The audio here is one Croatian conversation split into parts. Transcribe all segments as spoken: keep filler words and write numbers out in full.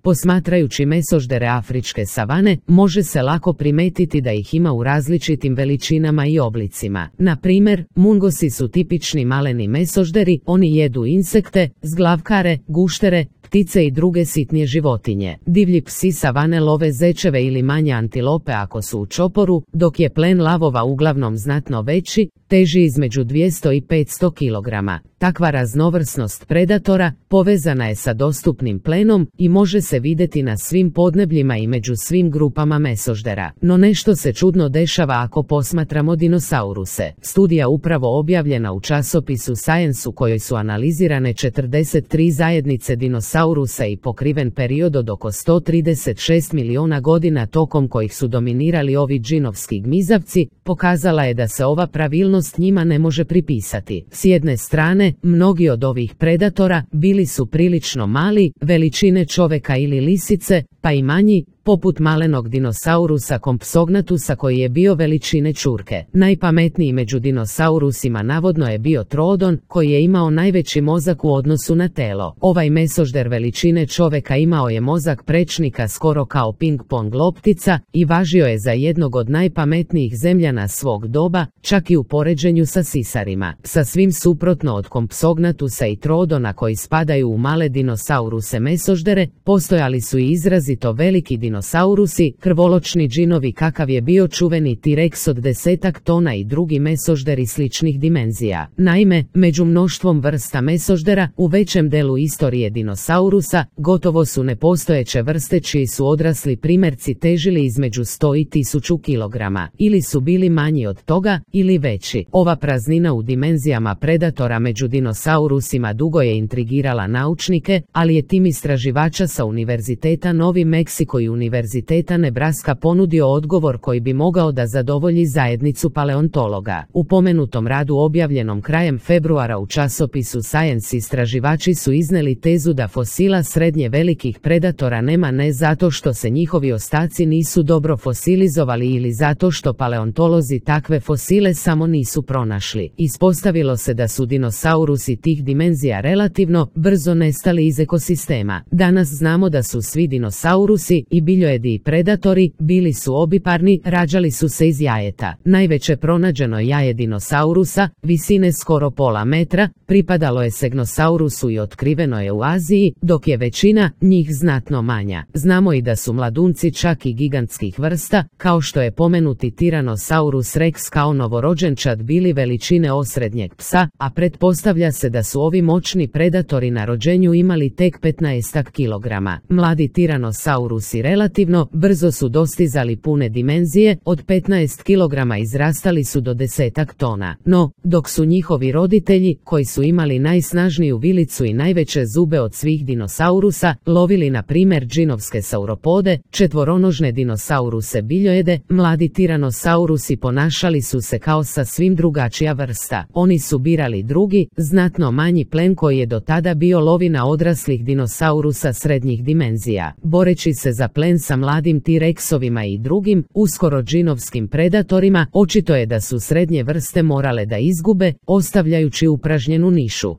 Posmatrajući mesoždere afričke savane, može se lako primetiti da ih ima u različitim veličinama i oblicima. Na primjer, mungosi su tipični maleni mesožderi, oni jedu insekte, zglavkare, guštere, ptice i druge sitnije životinje. Divlji psi savane love zečeve ili manje antilope ako su u čoporu, dok je plen lavova uglavnom znatno veći, teži između dvjesto i petsto kilograma. Takva raznovrsnost predatora povezana je sa dostupnim plenom i može se vidjeti na svim podnebljima i među svim grupama mesoždera. No nešto se čudno dešava ako posmatramo dinosauruse. Studija upravo objavljena u časopisu Science u kojoj su analizirane četrdeset tri zajednice dinosaurusa i pokriven period od oko sto trideset šest miliona godina tokom kojih su dominirali ovi džinovski gmizavci, pokazala je da se ova pravilnost njima ne može pripisati. S jedne strane, mnogi od ovih predatora bili su prilično mali, veličine čoveka ili lisice, pa i manji, poput malenog dinosaurusa Compsognathusa koji je bio veličine čurke. Najpametniji među dinosaurusima navodno je bio Troodon, koji je imao najveći mozak u odnosu na telo. Ovaj mesožder veličine čoveka imao je mozak prečnika skoro kao ping-pong loptica i važio je za jednog od najpametnijih zemljana svog doba, čak i u poređenju sa sisarima. Sasvim suprotno od Compsognathusa i Troodona koji spadaju u male dinosauruse mesoždere, postojali su i izrazito veliki dinosaurusi dinosaurusi, krvoločni džinovi kakav je bio čuveni T-Rex od desetak tona i drugi mesožderi sličnih dimenzija. Naime, među mnoštvom vrsta mesoždera, u većem delu istorije dinosaurusa, gotovo su nepostojeće vrste čiji su odrasli primjerci težili između sto i tisuću kilograma. Ili su bili manji od toga, ili veći. Ova praznina u dimenzijama predatora među dinosaurusima dugo je intrigirala naučnike, ali je tim istraživača sa Univerziteta Novi Meksiko i Univerziteta Nebraska ponudio odgovor koji bi mogao da zadovolji zajednicu paleontologa. U pomenutom radu objavljenom krajem februara u časopisu Science istraživači su izneli tezu da fosila srednje velikih predatora nema ne zato što se njihovi ostaci nisu dobro fosilizovali ili zato što paleontolozi takve fosile samo nisu pronašli. Ispostavilo se da su dinosaurusi tih dimenzija relativno brzo nestali iz ekosistema. Danas znamo da su svi dinosaurusi i biljojedi i predatori bili su obiparni, rađali su se iz jajeta. Najveće pronađeno jaje dinosaurusa, visine skoro pola metra, pripadalo je Segnosaurusu i otkriveno je u Aziji, dok je većina njih znatno manja. Znamo i da su mladunci čak i gigantskih vrsta, kao što je pomenuti Tyrannosaurus rex kao novorođenčad bili veličine osrednjeg psa, a pretpostavlja se da su ovi moćni predatori na rođenju imali tek petnaestak kilograma. Mladi Tyrannosaurusi relativno brzo su dostizali pune dimenzije, od petnaest kilograma izrastali su do desetak tona. No, dok su njihovi roditelji, koji su imali najsnažniju vilicu i najveće zube od svih dinosaurusa, lovili na primjer džinovske sauropode, četvoronožne dinosauruse biljojede, mladi Tyrannosaurusi ponašali su se kao sa svim drugačija vrsta. Oni su birali drugi, znatno manji plen koji je do tada bio lovina odraslih dinosaurusa srednjih dimenzija. Boreći se za plen sa mladim T-Rexovima i drugim, uskoro džinovskim predatorima, očito je da su srednje vrste morale da izgube, ostavljajući upražnjenu nišu.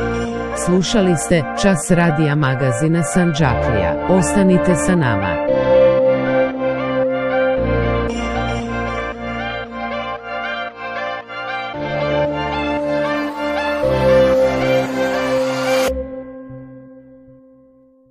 Slušali ste Čas radija magazina Sandžaklija. Ostanite sa nama.